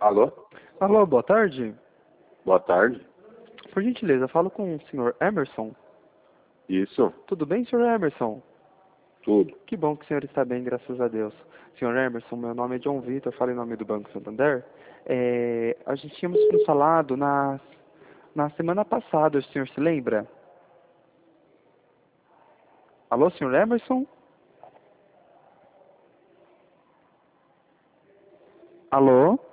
Alô? Alô, boa tarde. Boa tarde. Por gentileza, falo com o senhor Emerson. Isso, Tudo bem, senhor Emerson? tudo. Que bom que o senhor está bem, graças a Deus. Senhor Emerson, meu nome é John Vitor, falo em nome do Banco Santander. A gente tínhamos nos falado na semana passada, o senhor se lembra? Alô, senhor Emerson? Alô?